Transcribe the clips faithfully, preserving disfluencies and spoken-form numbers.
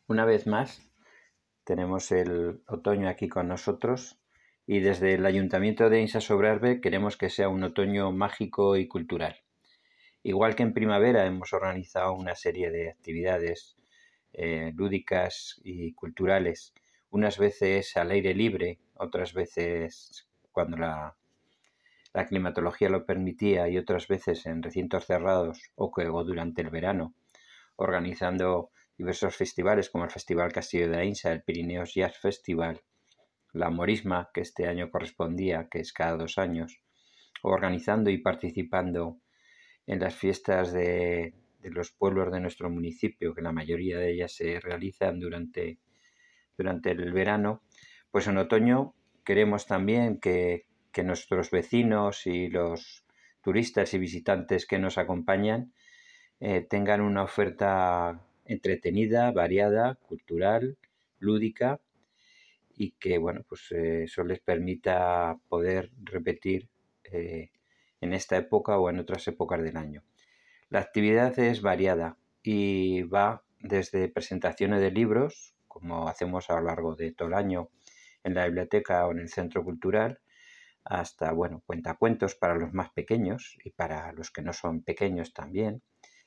Una vez más, tenemos el otoño aquí con nosotros y desde el Ayuntamiento de Insa-Sobrarbe queremos que sea un otoño mágico y cultural. Igual que en primavera hemos organizado una serie de actividades eh, lúdicas y culturales, unas veces al aire libre, otras veces cuando la, la climatología lo permitía y otras veces en recintos cerrados o, que, o durante el verano, organizando diversos festivales como el Festival Castillo de Ainsa, el Pirineos Jazz Festival, la Morisma, que este año correspondía, que es cada dos años, organizando y participando en las fiestas de, de los pueblos de nuestro municipio, que la mayoría de ellas se realizan durante, durante el verano. Pues en otoño queremos también que, que nuestros vecinos y los turistas y visitantes que nos acompañan eh, tengan una oferta entretenida, variada, cultural, lúdica y que bueno, pues eh, eso les permita poder repetir eh, en esta época o en otras épocas del año. La actividad es variada y va desde presentaciones de libros, como hacemos a lo largo de todo el año en la biblioteca o en el centro cultural, hasta bueno, cuentacuentos para los más pequeños y para los que no son pequeños también.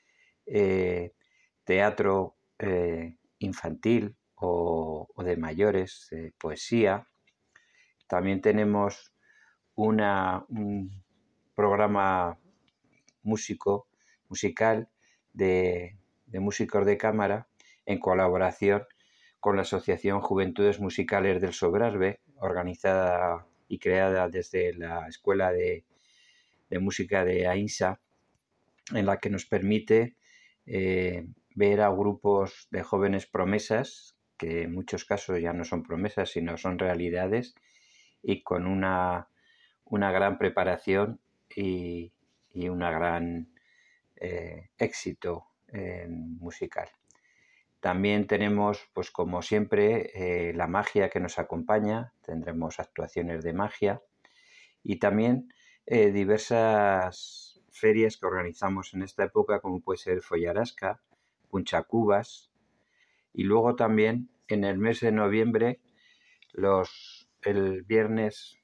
Eh, teatro eh, infantil o, o, de mayores, eh, poesía. También tenemos una, un programa músico, musical de, de músicos de cámara en colaboración con la Asociación Juventudes Musicales del Sobrarbe, organizada y creada desde la Escuela de, de Música de Ainsa, en la que nos permite eh, ver a grupos de jóvenes promesas, que en muchos casos ya no son promesas, sino son realidades, y con una, una gran preparación y, y una gran eh, éxito eh, musical. También tenemos, pues como siempre, eh, la magia que nos acompaña, tendremos actuaciones de magia y también eh, diversas ferias que organizamos en esta época, como puede ser Follarasca, Punchacubas, y luego también en el mes de noviembre, los, el viernes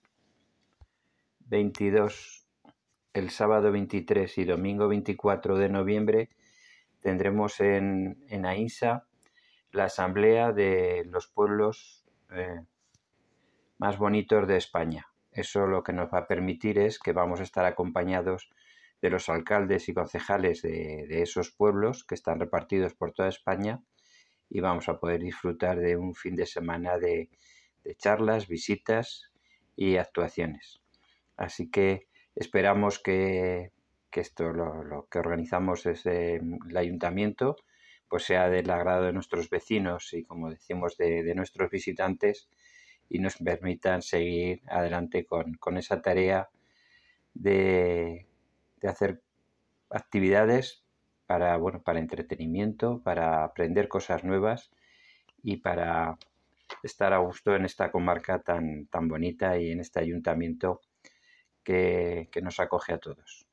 veintidós, el sábado veintitrés y domingo veinticuatro de noviembre, tendremos en, en Ainsa la asamblea de los pueblos eh, más bonitos de España. Eso lo que nos va a permitir es que vamos a estar acompañados de los alcaldes y concejales de, de esos pueblos que están repartidos por toda España y vamos a poder disfrutar de un fin de semana de, de charlas, visitas y actuaciones. Así que esperamos que, que esto lo, lo que organizamos desde el ayuntamiento pues sea del agrado de nuestros vecinos y, como decimos, de, de nuestros visitantes y nos permitan seguir adelante con, con esa tarea de, de hacer actividades para, bueno, para entretenimiento, para aprender cosas nuevas y para estar a gusto en esta comarca tan, tan bonita y en este ayuntamiento que, que nos acoge a todos.